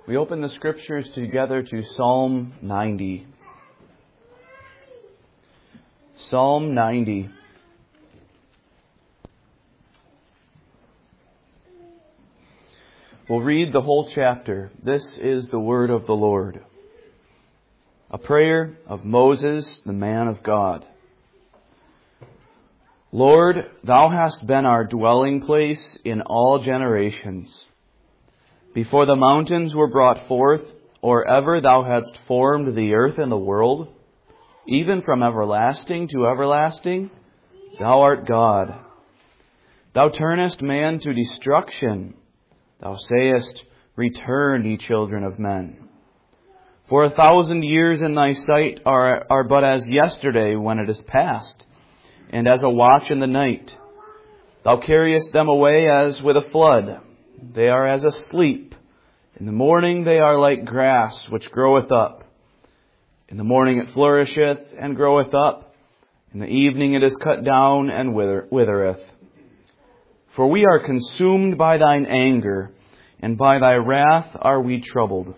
We open the Scriptures together to Psalm 90. Psalm 90. We'll read the whole chapter. This is the word of the Lord. A prayer of Moses, the man of God. Lord, Thou hast been our dwelling place in all generations. Before the mountains were brought forth, or ever Thou hadst formed the earth and the world, even from everlasting to everlasting, Thou art God. Thou turnest man to destruction. Thou sayest, Return, ye children of men. For 1,000 years in Thy sight are but as yesterday when it is past, and as a watch in the night. Thou carriest them away as with a flood. They are as asleep. In the morning they are like grass which groweth up. In the morning it flourisheth and groweth up. In the evening it is cut down and withereth. For we are consumed by Thine anger, and by Thy wrath are we troubled.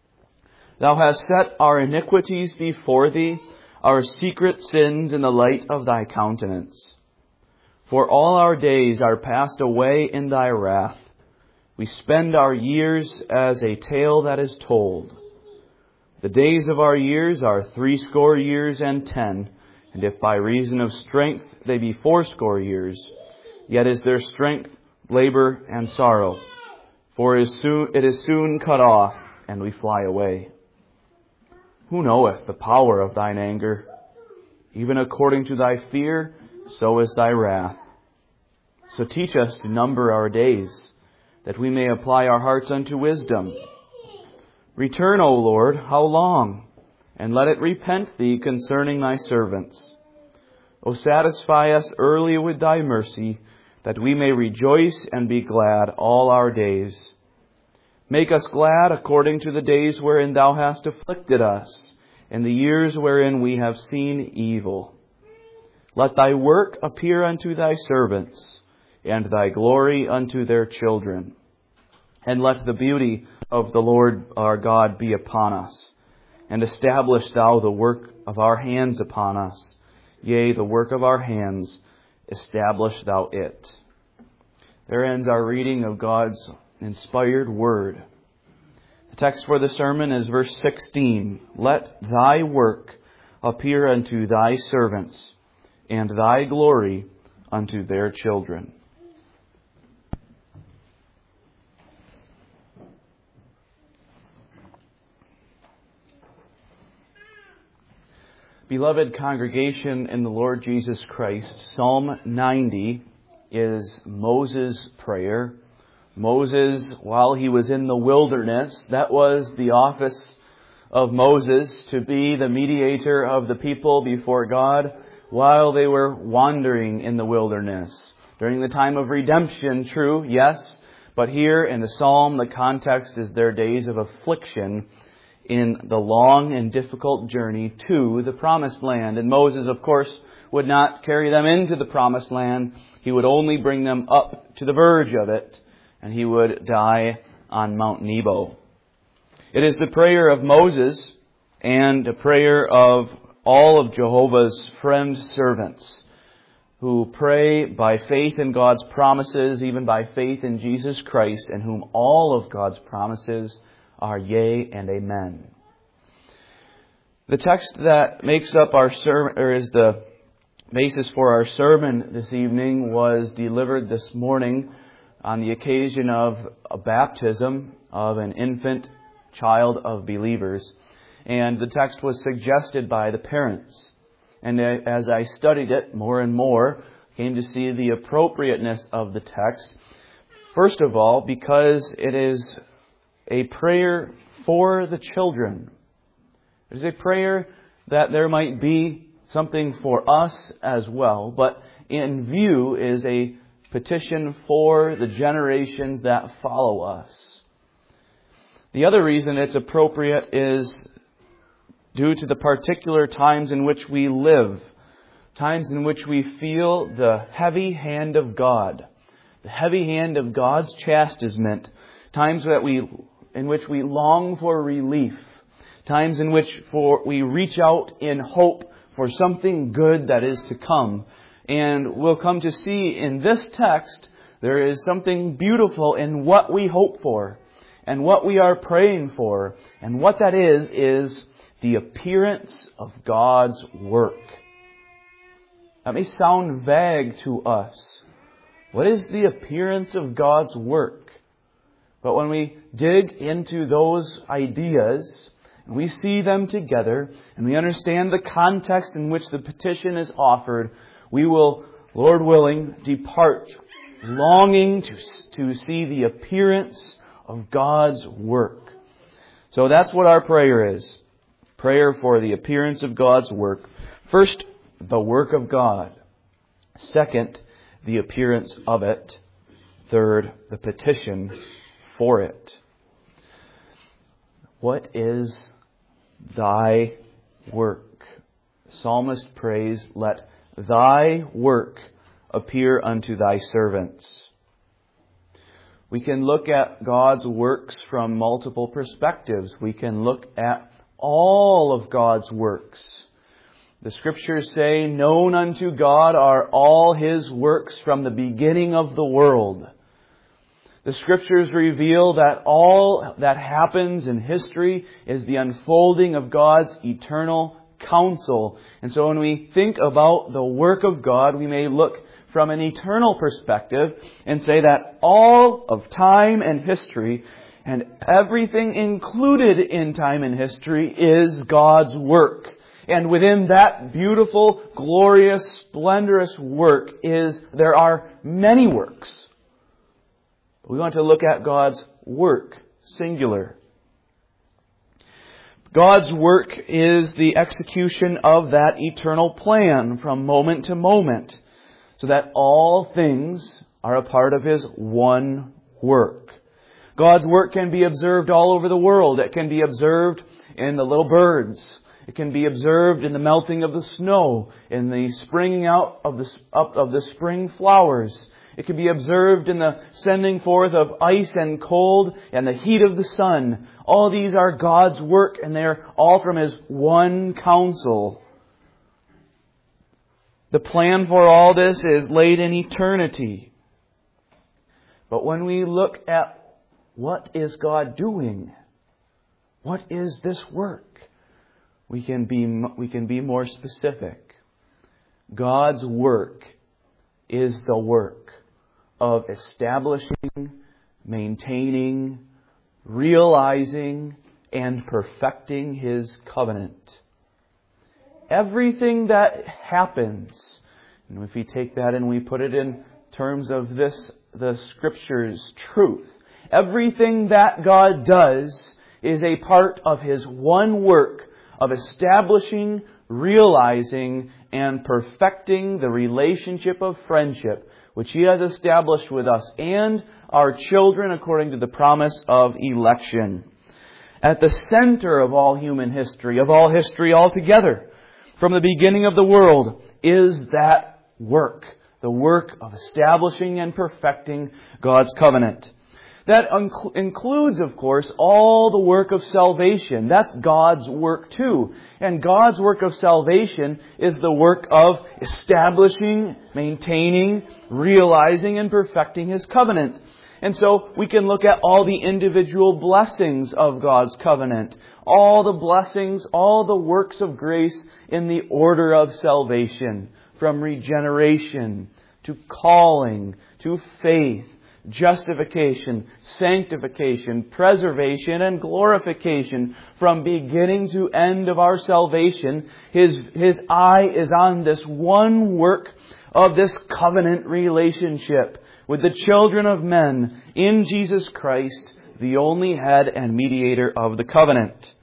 Thou hast set our iniquities before Thee, our secret sins in the light of Thy countenance. For all our days are passed away in Thy wrath. We spend our years as a tale that is told. The days of our years are 80 years and 10, and if by reason of strength they be 80 years, yet is their strength labor and sorrow. For it is soon cut off, and we fly away. Who knoweth the power of Thine anger? Even according to Thy fear, so is Thy wrath. So teach us to number our days, that we may apply our hearts unto wisdom. Return, O Lord, how long? And let it repent Thee concerning Thy servants. O satisfy us early with Thy mercy, that we may rejoice and be glad all our days. Make us glad according to the days wherein Thou hast afflicted us, and the years wherein we have seen evil. Let Thy work appear unto Thy servants, and Thy glory unto their children. And let the beauty of the Lord our God be upon us, and establish Thou the work of our hands upon us. Yea, the work of our hands, establish Thou it. There ends our reading of God's inspired word. The text for the sermon is verse 16. Let Thy work appear unto Thy servants, and Thy glory unto their children. Beloved congregation in the Lord Jesus Christ, Psalm 90 is Moses' prayer. Moses, while he was in the wilderness, that was the office of Moses, to be the mediator of the people before God while they were wandering in the wilderness. During the time of redemption, true, yes, but here in the Psalm, the context is their days of affliction in the long and difficult journey to the Promised Land. And Moses, of course, would not carry them into the Promised Land. He would only bring them up to the verge of it, and he would die on Mount Nebo. It is the prayer of Moses and a prayer of all of Jehovah's friend servants who pray by faith in God's promises, even by faith in Jesus Christ, and whom all of God's promises are yea and amen. The text that makes up our sermon, or is the basis for our sermon this evening, was delivered this morning on the occasion of a baptism of an infant child of believers. And the text was suggested by the parents. And as I studied it more and more, I came to see the appropriateness of the text. First of all, because it is a prayer for the children. It is a prayer that there might be something for us as well, but in view is a petition for the generations that follow us. The other reason it's appropriate is due to the particular times in which we live, times in which we feel the heavy hand of God, the heavy hand of God's chastisement, times that we in which we long for relief, times in which we reach out in hope for something good that is to come. And we'll come to see in this text, there is something beautiful in what we hope for and what we are praying for. And what that is the appearance of God's work. That may sound vague to us. What is the appearance of God's work? But when we dig into those ideas, and we see them together, and we understand the context in which the petition is offered, we will, Lord willing, depart longing to see the appearance of God's work. So that's what our prayer is. Prayer for the appearance of God's work. First, the work of God. Second, the appearance of it. Third, the petition for it. What is thy work? The psalmist prays, let thy work appear unto thy servants. We can look at God's works from multiple perspectives. We can look at all of God's works. The Scriptures say, known unto God are all His works from the beginning of the world. The Scriptures reveal that all that happens in history is the unfolding of God's eternal counsel. And so when we think about the work of God, we may look from an eternal perspective and say that all of time and history and everything included in time and history is God's work. And within that beautiful, glorious, splendorous work there are many works. We want to look at God's work, singular. God's work is the execution of that eternal plan from moment to moment, so that all things are a part of His one work. God's work can be observed all over the world. It can be observed in the little birds. It can be observed in the melting of the snow, in the springing out of the spring flowers. It can be observed in the sending forth of ice and cold and the heat of the sun. All these are God's work, and they're all from His one counsel. The plan for all this is laid in eternity. But when we look at what is God doing, what is this work, we can be more specific. God's work is the work of establishing, maintaining, realizing, and perfecting His covenant. Everything that happens, and if we take that and we put it in terms of the Scripture's truth, everything that God does is a part of His one work of establishing, realizing, and perfecting the relationship of friendship which He has established with us and our children according to the promise of election. At the center of all human history, of all history altogether, from the beginning of the world, is that work, the work of establishing and perfecting God's covenant. That includes, of course, all the work of salvation. That's God's work too. And God's work of salvation is the work of establishing, maintaining, realizing, and perfecting His covenant. And so we can look at all the individual blessings of God's covenant. All the blessings, all the works of grace in the order of salvation. From regeneration to calling to faith, justification, sanctification, preservation, and glorification. From beginning to end of our salvation, His eye is on this one work of this covenant relationship with the children of men in Jesus Christ, the only head and mediator of the covenant.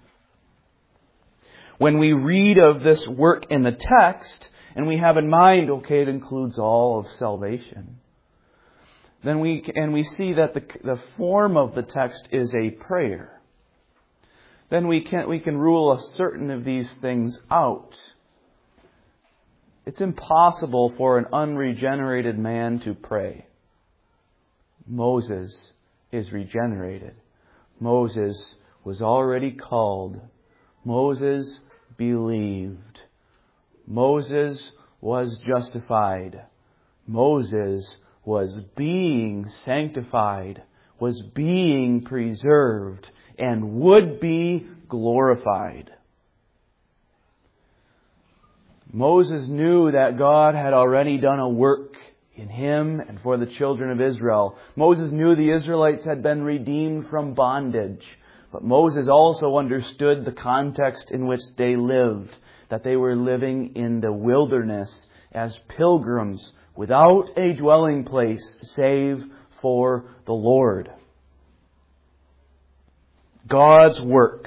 When we read of this work in the text, and we have in mind, it includes all of salvation, then we see that the form of the text is a prayer. Then we can rule a certain of these things out. It's impossible for an unregenerated man to pray. Moses is regenerated. Moses was already called. Moses believed. Moses was justified. Moses was being sanctified, was being preserved, and would be glorified. Moses knew that God had already done a work in him and for the children of Israel. Moses knew the Israelites had been redeemed from bondage. But Moses also understood the context in which they lived, that they were living in the wilderness as pilgrims without a dwelling place save for the Lord. God's work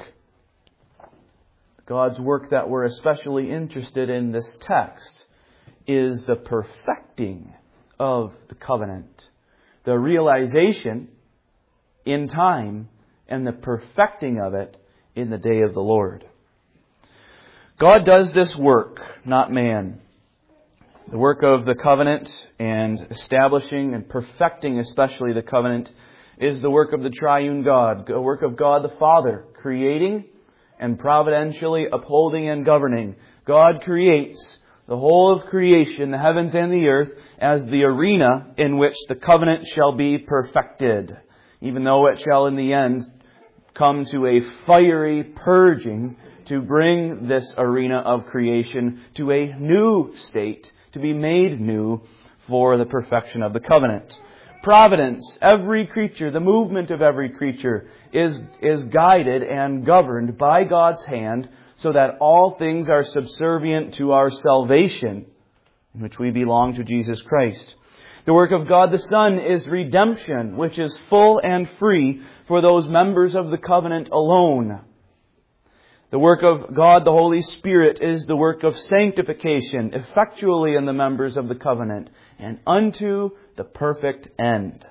that we're especially interested in this text is the perfecting of the covenant. The realization in time and the perfecting of it in the day of the Lord. God does this work, not man. The work of the covenant and establishing and perfecting especially the covenant is the work of the triune God, the work of God the Father, creating and providentially upholding and governing. God creates the whole of creation, the heavens and the earth, as the arena in which the covenant shall be perfected, even though it shall in the end come to a fiery purging to bring this arena of creation to a new state, to be made new for the perfection of the covenant. Providence, every creature, the movement of every creature is guided and governed by God's hand so that all things are subservient to our salvation, in which we belong to Jesus Christ. The work of God the Son is redemption, which is full and free for those members of the covenant alone. The work of God the Holy Spirit is the work of sanctification, effectually in the members of the covenant, and unto the perfect end.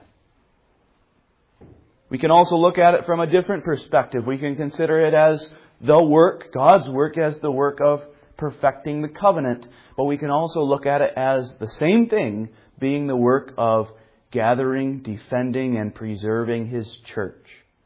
We can also look at it from a different perspective. We can consider it as the work, God's work, as the work of perfecting the covenant. But we can also look at it as the same thing, being the work of gathering, defending, and preserving His church.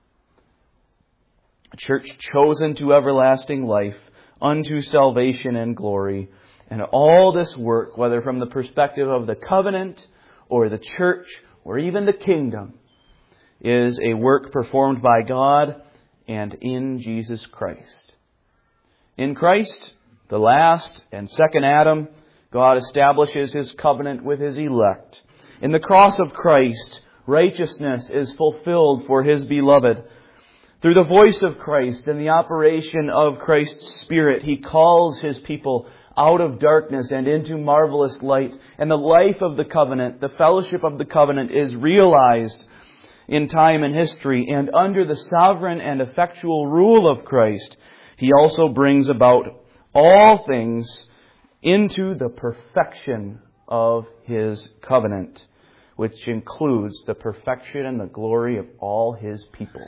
A church chosen to everlasting life, unto salvation and glory. And all this work, whether from the perspective of the covenant or the church or even the kingdom, is a work performed by God and in Jesus Christ. In Christ, the last and second Adam, God establishes His covenant with His elect. In the cross of Christ, righteousness is fulfilled for His beloved. Through the voice of Christ and the operation of Christ's Spirit, He calls His people out of darkness and into marvelous light. And the life of the covenant, the fellowship of the covenant, is realized in time and history. And under the sovereign and effectual rule of Christ, He also brings about all things into the perfection of His covenant, which includes the perfection and the glory of all His people.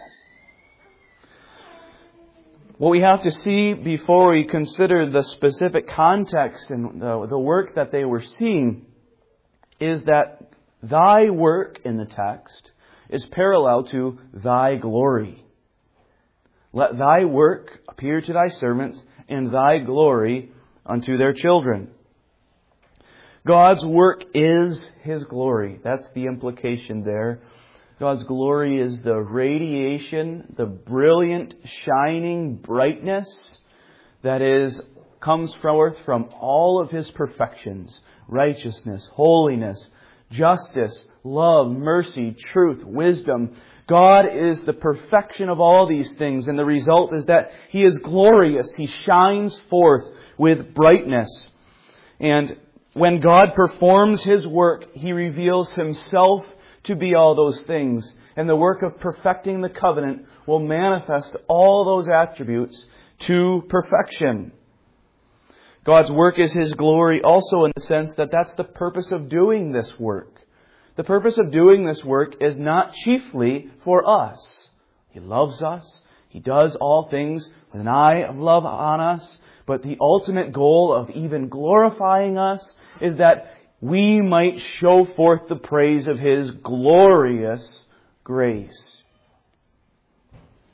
What we have to see before we consider the specific context and the work that they were seeing is that Thy work in the text is parallel to Thy glory. Let Thy work appear to Thy servants and Thy glory unto their children. God's work is His glory. That's the implication there. God's glory is the radiation, the brilliant, shining brightness that comes forth from all of His perfections: righteousness, holiness, justice, love, mercy, truth, wisdom. God is the perfection of all these things, and the result is that He is glorious. He shines forth with brightness. And when God performs His work, He reveals Himself to be all those things. And the work of perfecting the covenant will manifest all those attributes to perfection. God's work is His glory also in the sense that that's the purpose of doing this work. The purpose of doing this work is not chiefly for us. He loves us. He does all things with an eye of love on us. But the ultimate goal of even glorifying us is that we might show forth the praise of His glorious grace.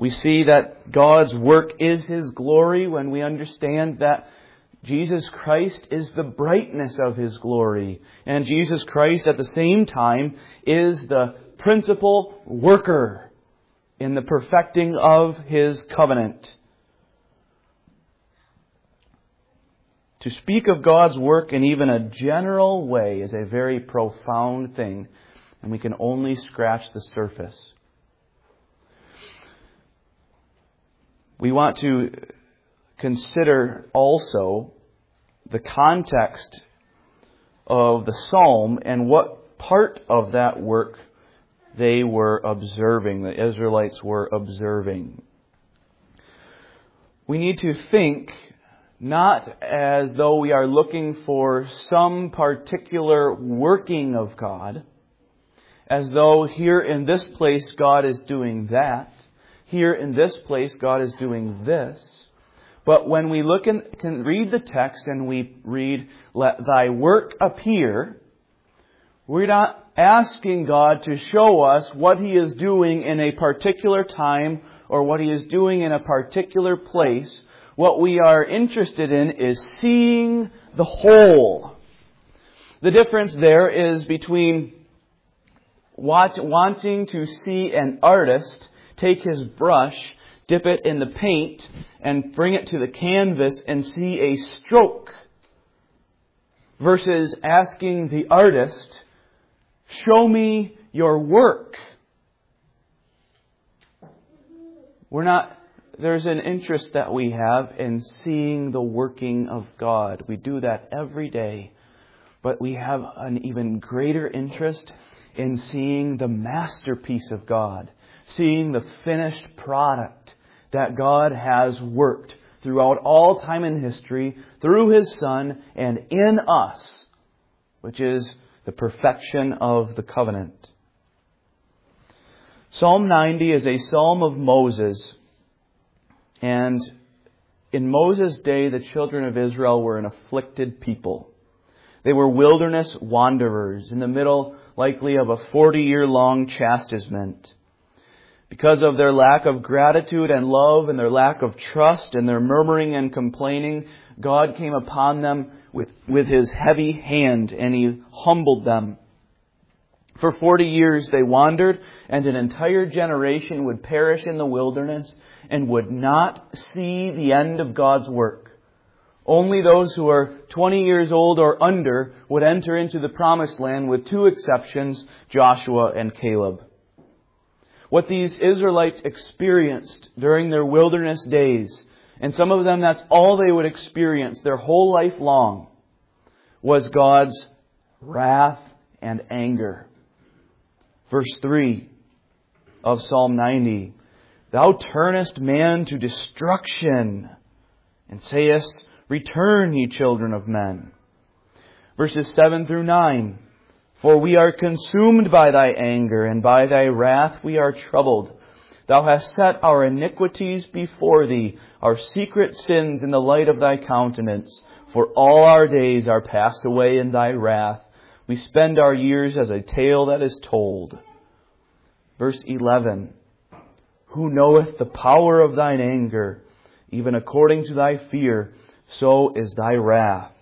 We see that God's work is His glory when we understand that Jesus Christ is the brightness of His glory. And Jesus Christ at the same time is the principal worker in the perfecting of His covenant. To speak of God's work in even a general way is a very profound thing, and we can only scratch the surface. We want to consider also the context of the psalm and what part of that work they were observing, the Israelites were observing. We need to think not as though we are looking for some particular working of God, as though here in this place God is doing that, here in this place God is doing this. But when we look and can read the text and we read, "Let thy work appear," we're not asking God to show us what He is doing in a particular time or what He is doing in a particular place. What we are interested in is seeing the whole. The difference there is between wanting to see an artist take his brush, dip it in the paint, and bring it to the canvas and see a stroke, versus asking the artist, "Show me your work." There's an interest that we have in seeing the working of God. We do that every day. But we have an even greater interest in seeing the masterpiece of God, seeing the finished product that God has worked throughout all time and history through His Son and in us, which is the perfection of the covenant. Psalm 90 is a psalm of Moses. And in Moses' day, the children of Israel were an afflicted people. They were wilderness wanderers in the middle, likely, of a 40-year-long chastisement. Because of their lack of gratitude and love and their lack of trust and their murmuring and complaining, God came upon them with His heavy hand and He humbled them. For 40 years they wandered, and an entire generation would perish in the wilderness and would not see the end of God's work. Only those who are 20 years old or under would enter into the promised land, with two exceptions, Joshua and Caleb. What these Israelites experienced during their wilderness days, and some of them that's all they would experience their whole life long, was God's wrath and anger. Verse 3 of Psalm 90, "Thou turnest man to destruction, and sayest, Return, ye children of men." Verses 7 through 9, "For we are consumed by thy anger, and by thy wrath we are troubled. Thou hast set our iniquities before thee, our secret sins in the light of thy countenance. For all our days are passed away in thy wrath. We spend our years as a tale that is told." Verse 11, "Who knoweth the power of thine anger? Even according to thy fear, so is thy wrath."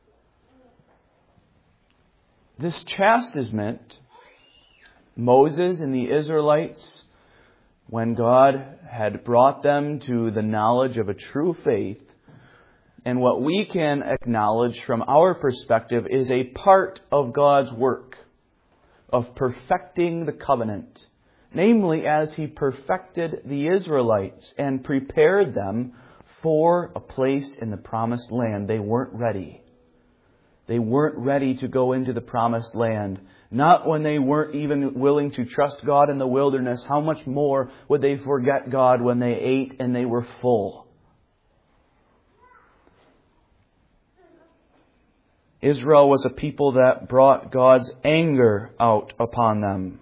This chastisement, Moses and the Israelites, when God had brought them to the knowledge of a true faith, and what we can acknowledge from our perspective is a part of God's work of perfecting the covenant. Namely, as He perfected the Israelites and prepared them for a place in the promised land. They weren't ready. They weren't ready to go into the promised land. Not when they weren't even willing to trust God in the wilderness. How much more would they forget God when they ate and they were full? Israel was a people that brought God's anger out upon them.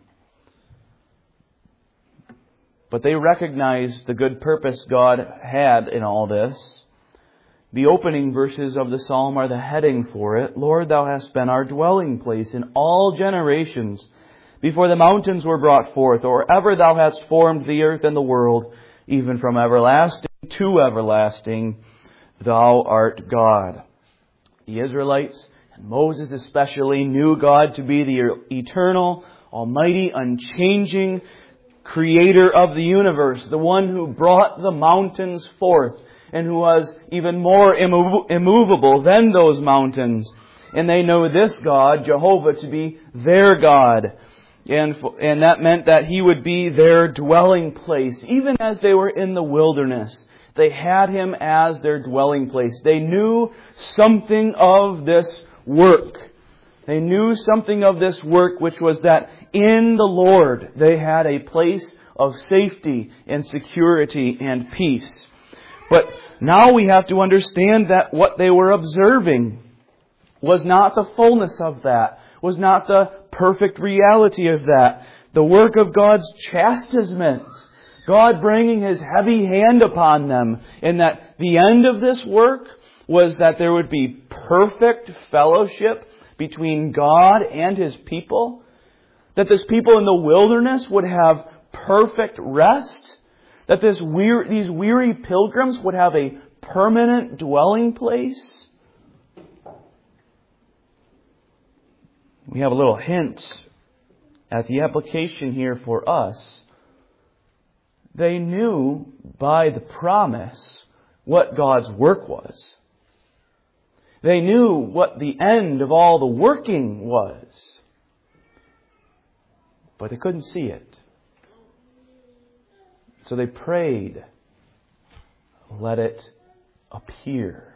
But they recognized the good purpose God had in all this. The opening verses of the psalm are the heading for it. "Lord, thou hast been our dwelling place in all generations. Before the mountains were brought forth, or ever thou hast formed the earth and the world, even from everlasting to everlasting, Thou art God. The Israelites, and Moses especially, knew God to be the eternal, almighty, unchanging Creator of the universe, the one who brought the mountains forth, and who was even more immovable than those mountains. And they know this God, Jehovah, to be their God. And that meant that He would be their dwelling place. Even as they were in the wilderness, they had Him as their dwelling place. They knew something of this work. They knew something of this work, which was that in the Lord they had a place of safety and security and peace. But now we have to understand that what they were observing was not the fullness of that, was not the perfect reality of that. The work of God's chastisement, God bringing His heavy hand upon them, and that the end of this work was that there would be perfect fellowship between God and His people, that this people in the wilderness would have perfect rest, that these weary pilgrims would have a permanent dwelling place. We have a little hint at the application here for us. They knew by the promise what God's work was. They knew what the end of all the working was. But they couldn't see it. So they prayed, let it appear.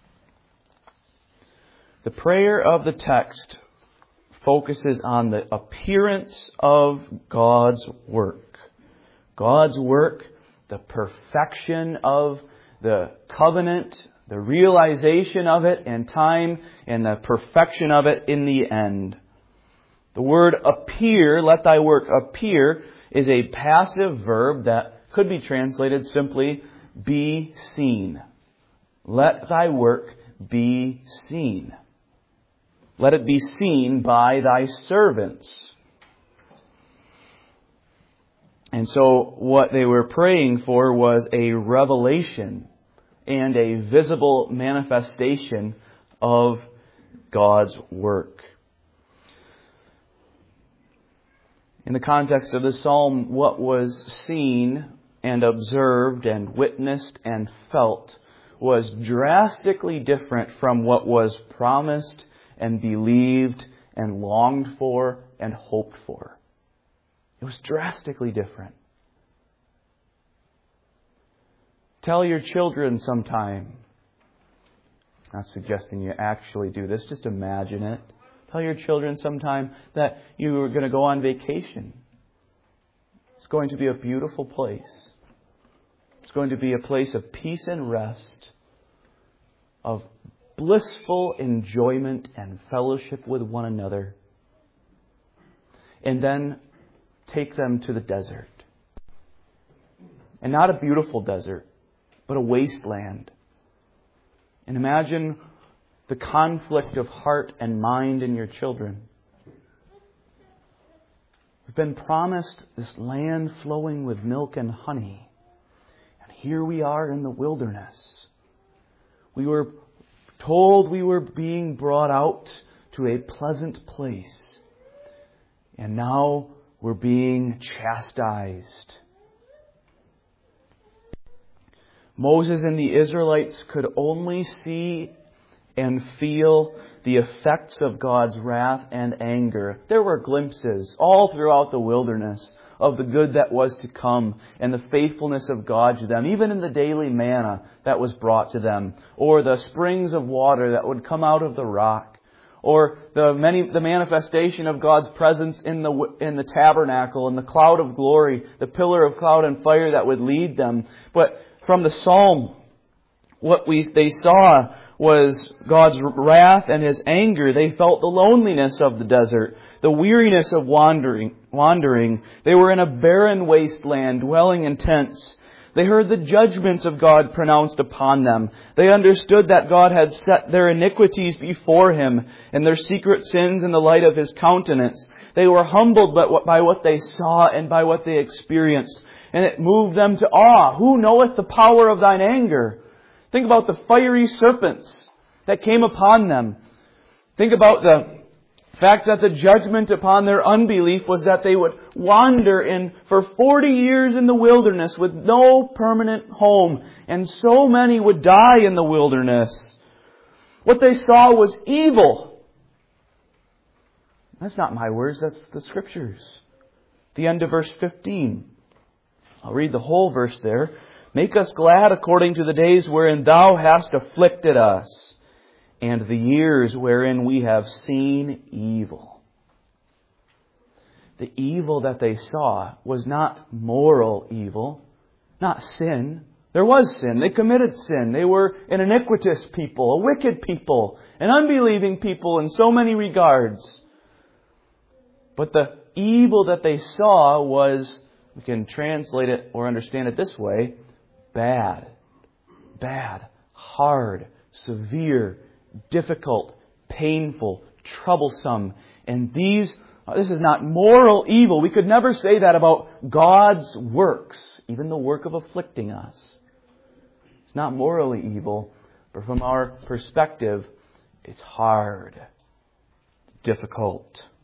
The prayer of the text focuses on the appearance of God's work. God's work, the perfection of the covenant, the realization of it in time, and the perfection of it in the end. The word appear, let thy work appear, is a passive verb that could be translated simply, be seen. Let thy work be seen. Let it be seen by thy servants. And so what they were praying for was a revelation and a visible manifestation of God's work. In the context of the psalm, what was seen and observed and witnessed and felt was drastically different from what was promised and believed and longed for and hoped for. It was drastically different. Tell your children sometime, not suggesting you actually do this, just imagine it. Tell your children sometime that you are going to go on vacation. It's going to be a beautiful place. It's going to be a place of peace and rest, of blissful enjoyment and fellowship with one another. And then take them to the desert. And not a beautiful desert, but a wasteland. And imagine the conflict of heart and mind in your children. We've been promised this land flowing with milk and honey. And here we are in the wilderness. We were told we were being brought out to a pleasant place. And now we're being chastised. Moses and the Israelites could only see and feel the effects of God's wrath and anger. There were glimpses all throughout the wilderness of the good that was to come and the faithfulness of God to them, even in the daily manna that was brought to them, or the springs of water that would come out of the rock, or the manifestation of God's presence in the tabernacle, and the cloud of glory, the pillar of cloud and fire that would lead them. But from the psalm, what they saw was God's wrath and His anger. They felt the loneliness of the desert, the weariness of wandering. They were in a barren wasteland, dwelling in tents. They heard the judgments of God pronounced upon them. They understood that God had set their iniquities before Him and their secret sins in the light of His countenance. They were humbled by what they saw and by what they experienced. And it moved them to awe. Who knoweth the power of thine anger? Think about the fiery serpents that came upon them. Think about the fact that the judgment upon their unbelief was that they would wander for 40 years in the wilderness with no permanent home. And so many would die in the wilderness. What they saw was evil. That's not my words, that's the Scriptures. The end of verse 15. I'll read the whole verse there. Make us glad according to the days wherein thou hast afflicted us, and the years wherein we have seen evil. The evil that they saw was not moral evil, not sin. There was sin. They committed sin. They were an iniquitous people, a wicked people, an unbelieving people in so many regards. But the evil that they saw was, we can translate it or understand it this way, bad, hard, severe, difficult, painful, troublesome. And this is not moral evil. We could never say that about God's works, even the work of afflicting us. It's not morally evil, but from our perspective, it's hard, difficult.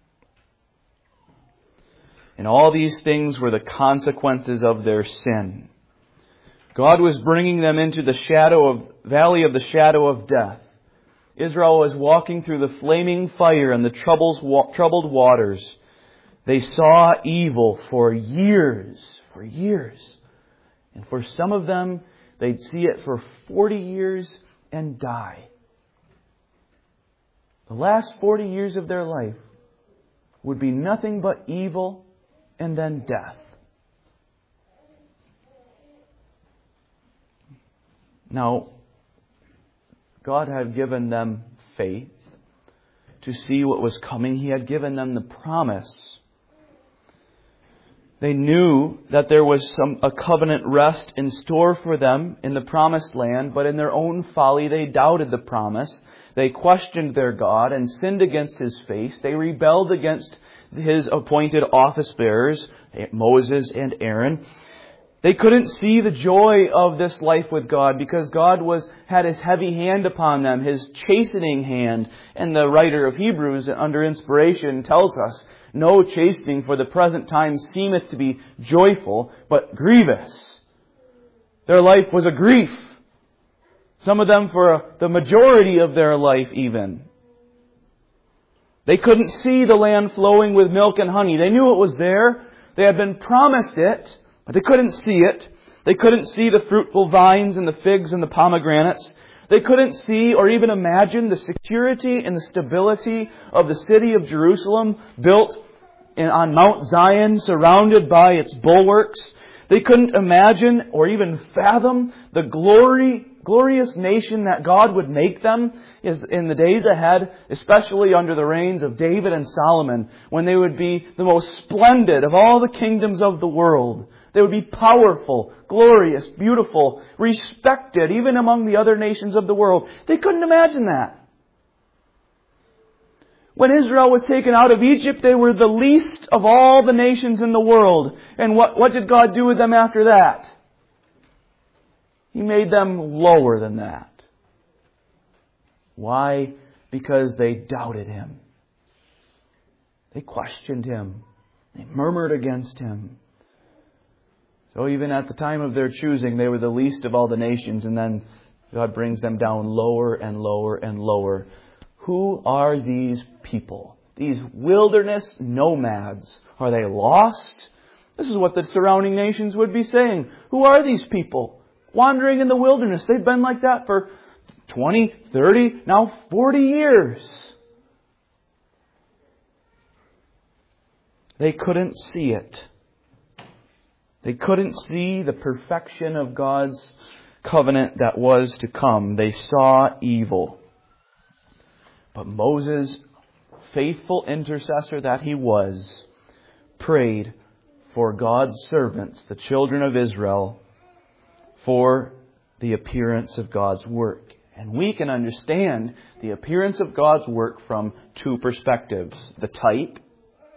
And all these things were the consequences of their sin. God was bringing them into the valley of the shadow of death. Israel was walking through the flaming fire and the troubled waters. They saw evil for years. And for some of them, they'd see it for 40 years and die. The last 40 years of their life would be nothing but evil and then death. Now, God had given them faith to see what was coming. He had given them the promise. They knew that there was a covenant rest in store for them in the promised land, but in their own folly they doubted the promise. They questioned their God and sinned against His face. They rebelled against His appointed office bearers, Moses and Aaron. They couldn't see the joy of this life with God because God had His heavy hand upon them, His chastening hand. And the writer of Hebrews, under inspiration, tells us, no chastening for the present time seemeth to be joyful, but grievous. Their life was a grief. Some of them for the majority of their life even. They couldn't see the land flowing with milk and honey. They knew it was there. They had been promised it, but they couldn't see it. They couldn't see the fruitful vines and the figs and the pomegranates. They couldn't see or even imagine the security and the stability of the city of Jerusalem built on Mount Zion, surrounded by its bulwarks. They couldn't imagine or even fathom the glorious nation that God would make them in the days ahead, especially under the reigns of David and Solomon, when they would be the most splendid of all the kingdoms of the world. They would be powerful, glorious, beautiful, respected, even among the other nations of the world. They couldn't imagine that. When Israel was taken out of Egypt, they were the least of all the nations in the world. And what did God do with them after that? He made them lower than that. Why? Because they doubted Him. They questioned Him. They murmured against Him. So even at the time of their choosing, they were the least of all the nations. And then God brings them down lower and lower and lower. Who are these people? These wilderness nomads. Are they lost? This is what the surrounding nations would be saying. Who are these people? Wandering in the wilderness. They've been like that for 20, 30, now 40 years. They couldn't see it. They couldn't see the perfection of God's covenant that was to come. They saw evil. But Moses, faithful intercessor that he was, prayed for God's servants, the children of Israel, for the appearance of God's work. And we can understand the appearance of God's work from two perspectives. The type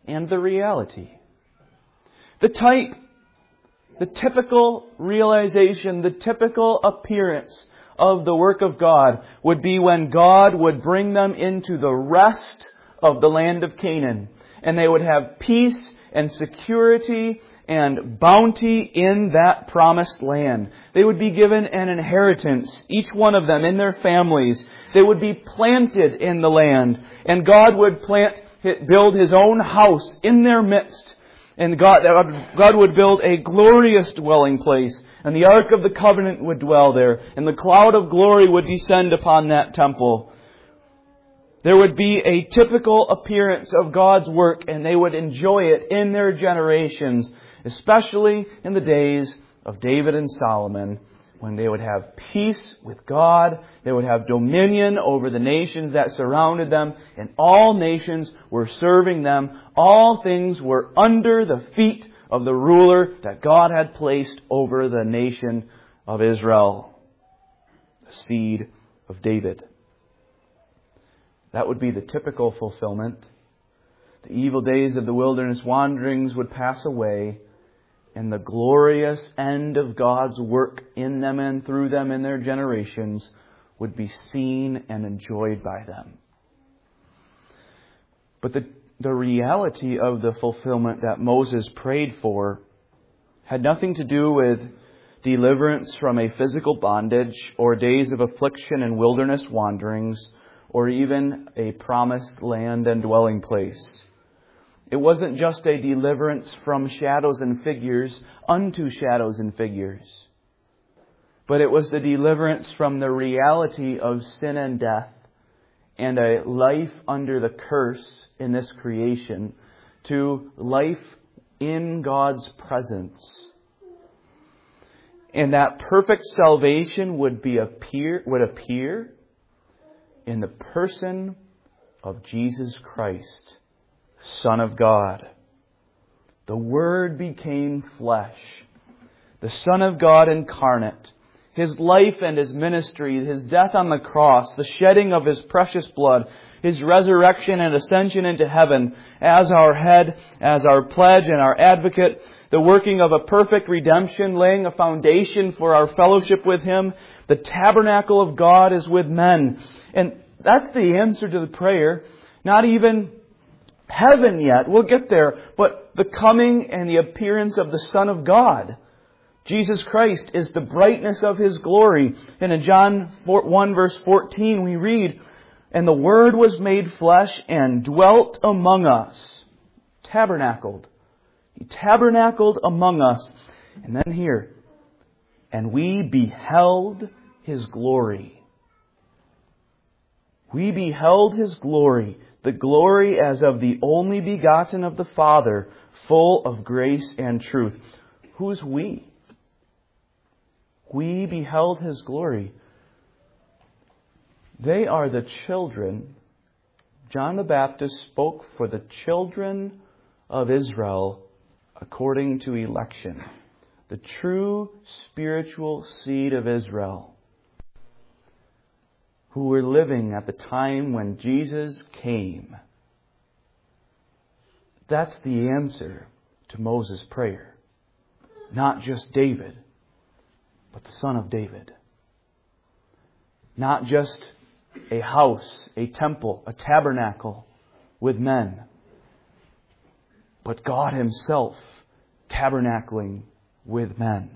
and the reality. The type, the typical realization, the typical appearance of the work of God would be when God would bring them into the rest of the land of Canaan. And they would have peace and security and bounty in that promised land. They would be given an inheritance, each one of them in their families. They would be planted in the land. And God would build His own house in their midst. And God would build a glorious dwelling place. And the Ark of the Covenant would dwell there. And the cloud of glory would descend upon that temple. There would be a typical appearance of God's work, and they would enjoy it in their generations, especially in the days of David and Solomon, when they would have peace with God, they would have dominion over the nations that surrounded them, and all nations were serving them. All things were under the feet of the ruler that God had placed over the nation of Israel, the seed of David. That would be the typical fulfillment. The evil days of the wilderness wanderings would pass away, and the glorious end of God's work in them and through them in their generations would be seen and enjoyed by them. But the reality of the fulfillment that Moses prayed for had nothing to do with deliverance from a physical bondage or days of affliction and wilderness wanderings, or even a promised land and dwelling place. It wasn't just a deliverance from shadows and figures unto shadows and figures, but it was the deliverance from the reality of sin and death and a life under the curse in this creation to life in God's presence. And that perfect salvation would appear in the person of Jesus Christ, Son of God. The Word became flesh. The Son of God incarnate. His life and His ministry, His death on the cross, the shedding of His precious blood, His resurrection and ascension into heaven as our head, as our pledge and our advocate, the working of a perfect redemption, laying a foundation for our fellowship with Him. The tabernacle of God is with men. And that's the answer to the prayer. Not even heaven yet. We'll get there. But the coming and the appearance of the Son of God. Jesus Christ is the brightness of His glory. And in John 1 verse 14 we read, "And the Word was made flesh and dwelt among us." Tabernacled. He tabernacled among us. And then here, "And we beheld His glory." We beheld His glory, the glory as of the only begotten of the Father, full of grace and truth. Who's we? We beheld His glory. They are the children. John the Baptist spoke for the children of Israel according to election. The true spiritual seed of Israel, who were living at the time when Jesus came. That's the answer to Moses' prayer. Not just David, but the Son of David. Not just a house, a temple, a tabernacle with men, but God Himself tabernacling with men.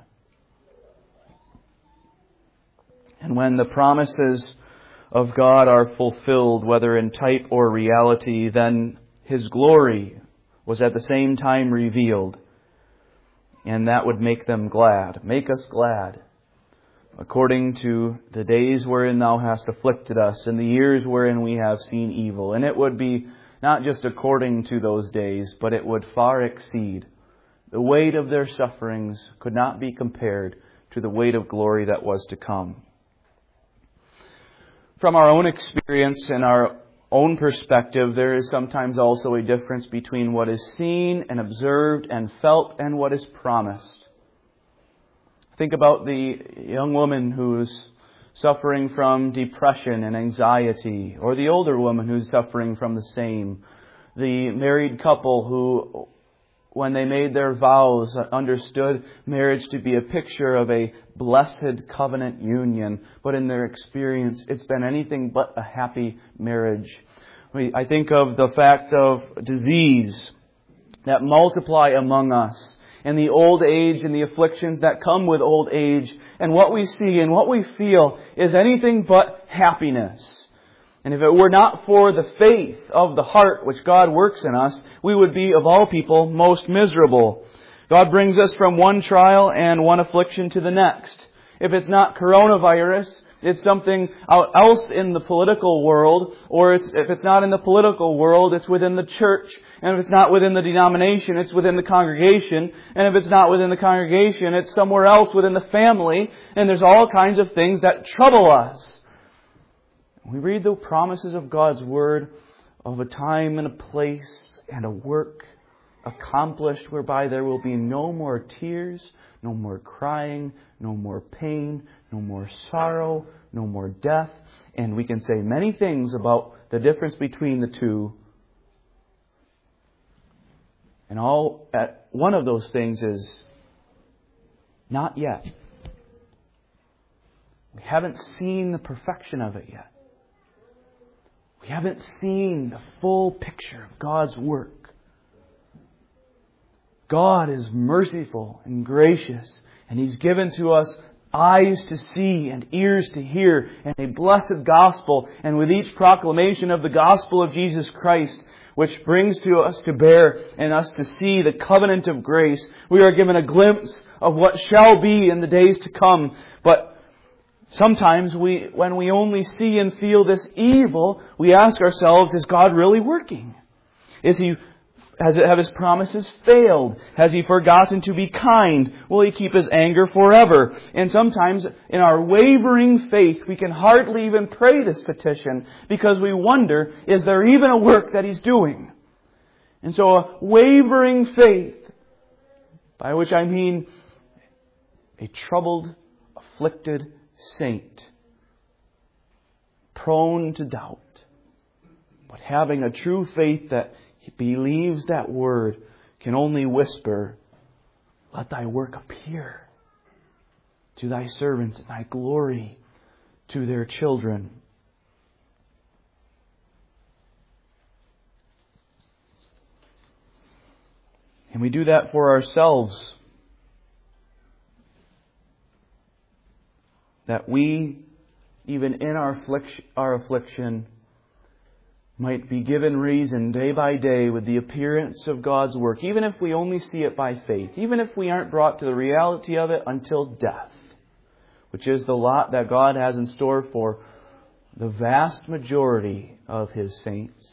And when the promises of God are fulfilled, whether in type or reality, then His glory was at the same time revealed. And that would make them glad. Make us glad. According to the days wherein Thou hast afflicted us, and the years wherein we have seen evil. And it would be not just according to those days, but it would far exceed. The weight of their sufferings could not be compared to the weight of glory that was to come. From our own experience and our own perspective, there is sometimes also a difference between what is seen and observed and felt and what is promised. Think about the young woman who's suffering from depression and anxiety, or the older woman who's suffering from the same. the married couple who, when they made their vows, understood marriage to be a picture of a blessed covenant union. But in their experience, it's been anything but a happy marriage. I think of the fact of disease that multiply among us, and the old age and the afflictions that come with old age. And what we see and what we feel is anything but happiness. And if it were not for the faith of the heart which God works in us, we would be, of all people, most miserable. God brings us from one trial and one affliction to the next. If it's not coronavirus, it's something else in the political world, or if it's not in the political world, it's within the church. And if it's not within the denomination, it's within the congregation. And if it's not within the congregation, it's somewhere else within the family. And there's all kinds of things that trouble us. We read the promises of God's Word of a time and a place and a work accomplished whereby there will be no more tears, no more crying, no more pain, no more sorrow, no more death. And we can say many things about the difference between the two. And one of those things is not yet. We haven't seen the perfection of it yet. We haven't seen the full picture of God's work. God is merciful and gracious, and He's given to us eyes to see and ears to hear, and a blessed gospel. And with each proclamation of the gospel of Jesus Christ, which brings to us to bear and us to see the covenant of grace, we are given a glimpse of what shall be in the days to come. But sometimes when we only see and feel this evil, we ask ourselves, is God really working? Have His promises failed? Has He forgotten to be kind? Will He keep His anger forever? And sometimes in our wavering faith, we can hardly even pray this petition because we wonder, is there even a work that He's doing? And so a wavering faith, by which I mean a troubled, afflicted saint, prone to doubt, but having a true faith that believes that word, can only whisper, let Thy work appear to Thy servants and Thy glory to their children. And we do that for ourselves, that we, even in our affliction, might be given reason day by day with the appearance of God's work, even if we only see it by faith, even if we aren't brought to the reality of it until death, which is the lot that God has in store for the vast majority of His saints.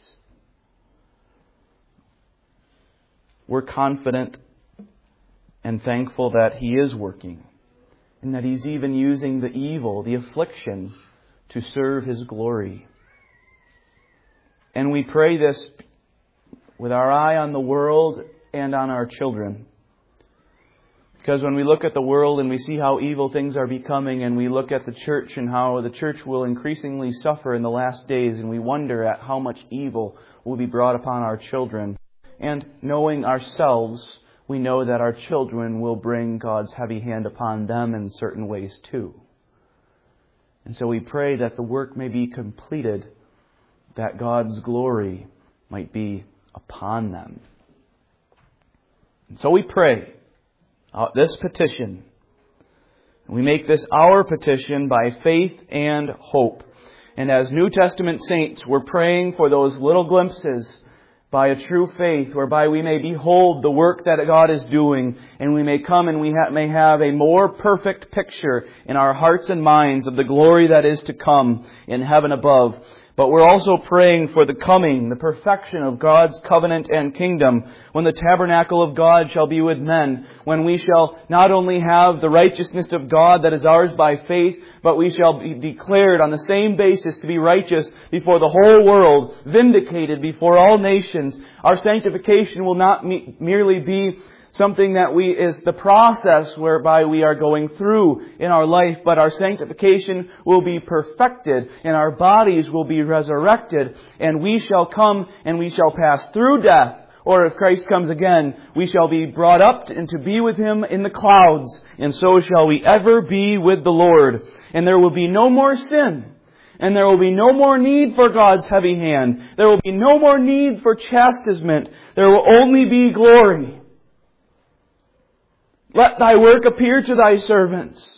We're confident and thankful that He is working, and that He's even using the evil, the affliction, to serve His glory. And we pray this with our eye on the world and on our children. Because when we look at the world and we see how evil things are becoming, and we look at the church and how the church will increasingly suffer in the last days, and we wonder at how much evil will be brought upon our children. And knowing ourselves, we know that our children will bring God's heavy hand upon them in certain ways too. And so we pray that the work may be completed, that God's glory might be upon them. And so we pray this petition. We make this our petition by faith and hope. And as New Testament saints, we're praying for those little glimpses by a true faith, whereby we may behold the work that God is doing, and we may come and we may have a more perfect picture in our hearts and minds of the glory that is to come in heaven above. But we're also praying for the coming, the perfection of God's covenant and kingdom, when the tabernacle of God shall be with men, when we shall not only have the righteousness of God that is ours by faith, but we shall be declared on the same basis to be righteous before the whole world, vindicated before all nations. Our sanctification will not merely be something that is the process whereby we are going through in our life, but our sanctification will be perfected, and our bodies will be resurrected, and we shall come and we shall pass through death. Or if Christ comes again, we shall be brought up and to be with Him in the clouds, and so shall we ever be with the Lord. And there will be no more sin, and there will be no more need for God's heavy hand. There will be no more need for chastisement. There will only be glory. Let Thy work appear to Thy servants.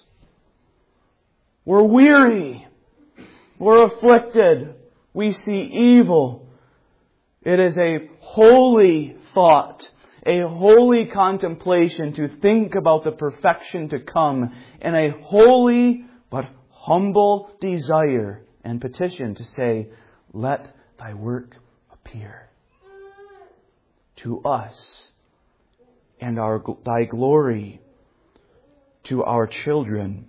We're weary. We're afflicted. We see evil. It is a holy thought, a holy contemplation to think about the perfection to come, and a holy but humble desire and petition to say, let Thy work appear to us and Thy glory to our children.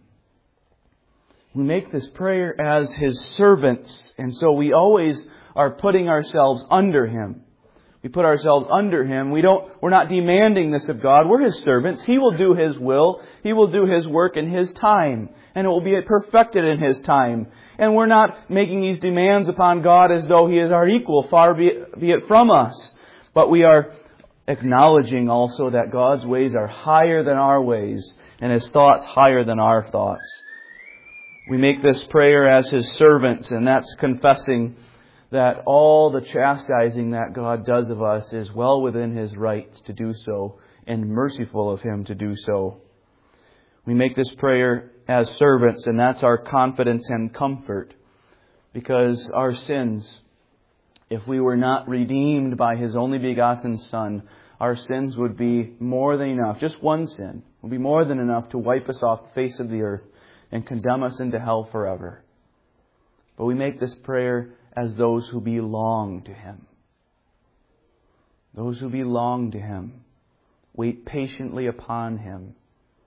We make this prayer as His servants, and so we always are putting ourselves under Him. We put ourselves under Him. We're not demanding this of God. We're His servants. He will do His will. He will do His work in His time. And it will be perfected in His time. And we're not making these demands upon God as though He is our equal, far be it from us. But we are acknowledging also that God's ways are higher than our ways, and His thoughts higher than our thoughts. We make this prayer as His servants, and that's confessing that all the chastising that God does of us is well within His rights to do so, and merciful of Him to do so. We make this prayer as servants, and that's our confidence and comfort, because our sins, if we were not redeemed by His only begotten Son, our sins would be more than enough. Just one sin would be more than enough to wipe us off the face of the earth and condemn us into hell forever. But we make this prayer as those who belong to Him. Those who belong to Him. Wait patiently upon Him.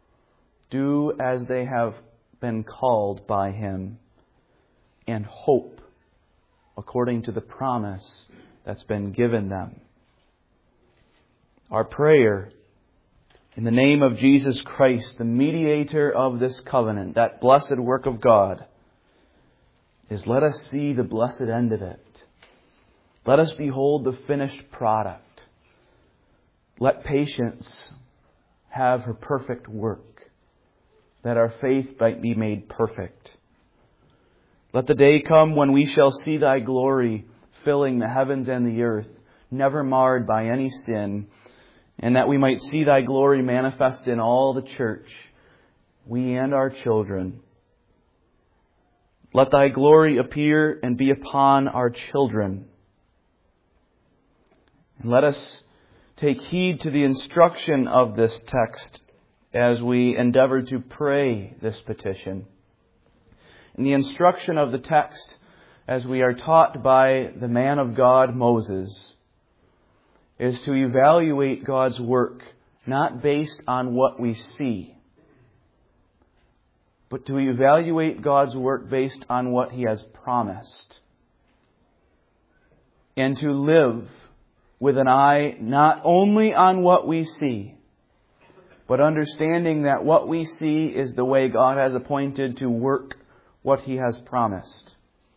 Do as they have been called by Him. And hope according to the promise that's been given them. Our prayer in the name of Jesus Christ, the mediator of this covenant, that blessed work of God, is let us see the blessed end of it. Let us behold the finished product. Let patience have her perfect work, that our faith might be made perfect. Let the day come when we shall see Thy glory filling the heavens and the earth, never marred by any sin, and that we might see Thy glory manifest in all the church, we and our children. Let Thy glory appear and be upon our children. And let us take heed to the instruction of this text as we endeavor to pray this petition. And the instruction of the text, as we are taught by the man of God, Moses, is to evaluate God's work not based on what we see, but to evaluate God's work based on what He has promised. And to live with an eye not only on what we see, but understanding that what we see is the way God has appointed to work what He has promised.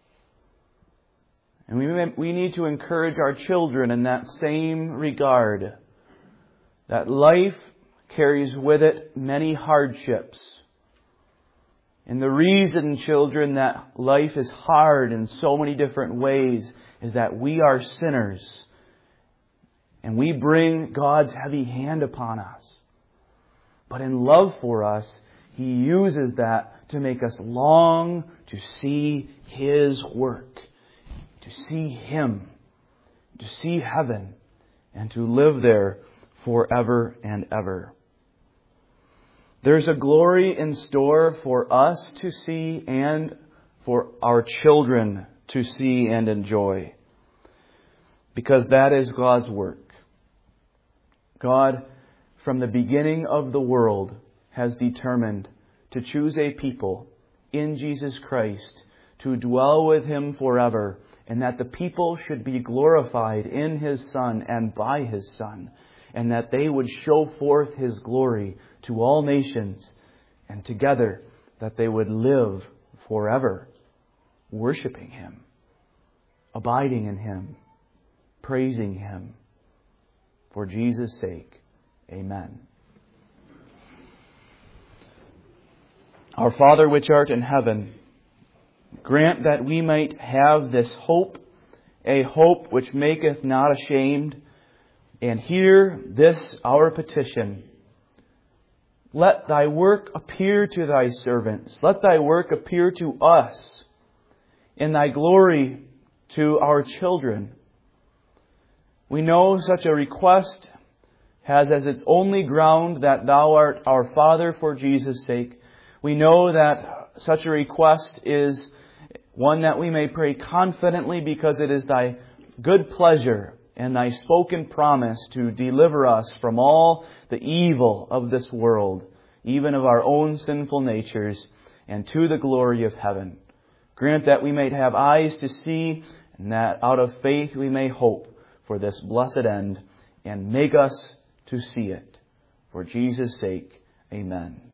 And we need to encourage our children in that same regard, that life carries with it many hardships. And the reason, children, that life is hard in so many different ways is that we are sinners. And we bring God's heavy hand upon us. But in love for us, He uses that to make us long to see His work, to see Him, to see heaven, and to live there forever and ever. There's a glory in store for us to see and for our children to see and enjoy, because that is God's work. God, from the beginning of the world, has determined to choose a people in Jesus Christ to dwell with Him forever, and that the people should be glorified in His Son and by His Son. and that they would show forth His glory to all nations, and together that they would live forever, worshiping Him, abiding in Him, praising Him. For Jesus' sake, amen. Our Father which art in heaven, grant that we might have this hope, a hope which maketh not ashamed, and hear this our petition. Let Thy work appear to Thy servants. Let Thy work appear to us in Thy glory to our children. We know such a request has as its only ground that Thou art our Father for Jesus' sake. We know that such a request is one that we may pray confidently because it is Thy good pleasure and Thy spoken promise to deliver us from all the evil of this world, even of our own sinful natures, and to the glory of heaven. Grant that we may have eyes to see, and that out of faith we may hope for this blessed end, and make us to see it. For Jesus' sake, amen.